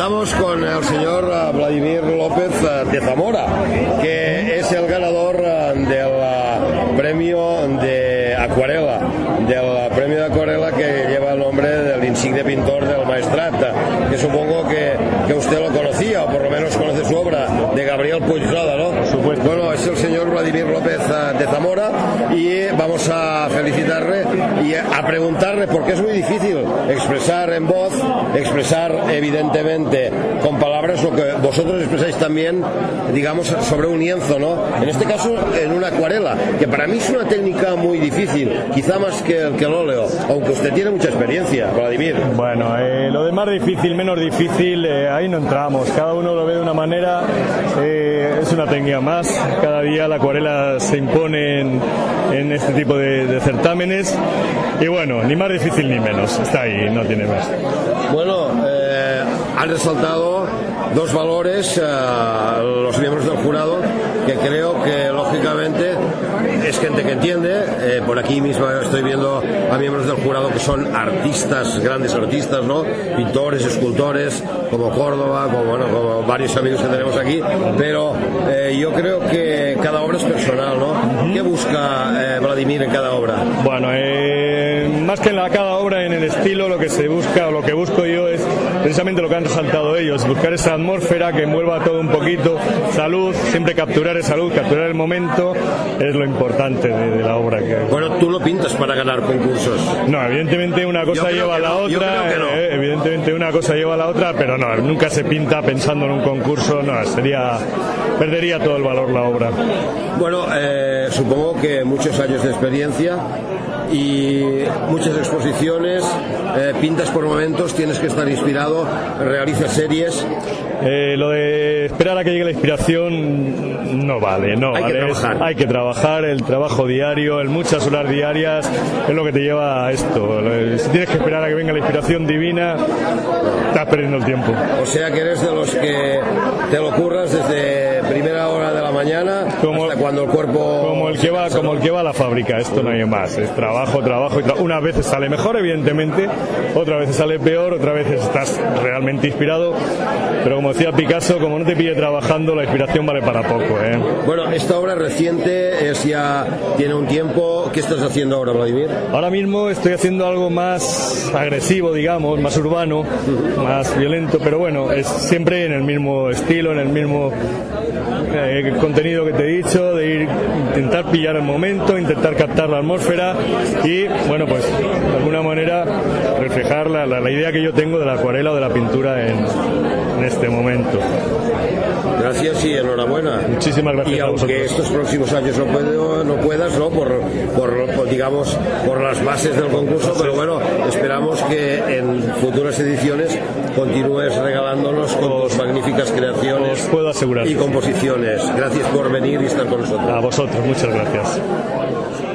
Estamos con el señor Vladimir López de Zamora, que es el ganador del premio de acuarela, que lleva el nombre del insigne pintor del Maestrat, que supongo que usted lo conocía, o por lo menos conoce su obra, de Gabriel Puigroda, ¿no? Por supuesto. Bueno, es el señor Vladimir López de Zamora, y vamos a felicitarle y a preguntarle, porque es muy difícil expresar en voz, expresar evidentemente con palabras lo que vosotros expresáis también, digamos, sobre un lienzo, ¿no? En este caso, en una acuarela, que para mí es una técnica muy difícil, quizá más que el óleo, aunque usted tiene mucha experiencia, Vladimir. Bueno, lo de más difícil, menos difícil, ahí no entramos, cada uno lo ve de una manera, es una técnica más, cada día la acuarela se impone en este tipo de certámenes, y bueno, ni más difícil ni menos, está ahí, no tiene más. Bueno, han resaltado dos valores los miembros del jurado, que creo que lógicamente es gente que entiende. Por aquí mismo estoy viendo a miembros del jurado que son artistas, grandes artistas, ¿no? Pintores, escultores, como Córdoba, como varios amigos que tenemos aquí, pero yo creo que cada obra es personal, ¿no? ¿Qué busca Vladimir en cada obra? Bueno, más que en cada obra, en el estilo, lo que se busca, o lo que busco yo, es precisamente lo que han resaltado ellos, buscar esa atmósfera que envuelva todo un poquito, salud, siempre capturar esa luz, capturar el momento, es lo importante de la obra. Bueno, tú no pintas para ganar concursos. No, evidentemente una cosa lleva a la otra, evidentemente una cosa lleva a la otra, pero no, nunca se pinta pensando en un concurso, no, perdería todo el valor la obra. Bueno, supongo que muchos años de experiencia y muchas exposiciones, pintas por momentos, tienes que estar inspirado, realizas series. Lo de esperar a que llegue la inspiración no vale, no vale. Hay que trabajar, el trabajo diario, muchas horas diarias es lo que te lleva a esto. Si tienes que esperar a que venga la inspiración divina, estás perdiendo el tiempo. O sea que eres de los que te lo curras desde primera hora de la mañana hasta cuando el cuerpo... Como el que va a la fábrica, esto no hay más, es trabajo. Unas veces sale mejor, evidentemente, otras veces sale peor, otras veces estás realmente inspirado, pero como decía Picasso, como no te pille trabajando, la inspiración vale para poco, ¿eh? Bueno, esta obra reciente tiene un tiempo. ¿Qué estás haciendo ahora, Vladimir? Ahora mismo estoy haciendo algo más agresivo, digamos, más urbano, más violento, pero bueno, es siempre en el mismo estilo, en el mismo contenido que te he dicho, de intentar pillar el momento, intentar captar la atmósfera y, bueno, pues de alguna manera reflejar la idea que yo tengo de la acuarela o de la pintura en este momento. Gracias y enhorabuena. Muchísimas gracias. Y aunque estos próximos años no puedas, ¿no? Digamos, por las bases del concurso, pero bueno, esperamos que en futuras ediciones continúes regalándonos con tus magníficas creaciones. Os puedo asegurar. Y composiciones. Gracias por venir y estar con nosotros. A vosotros, muchas gracias.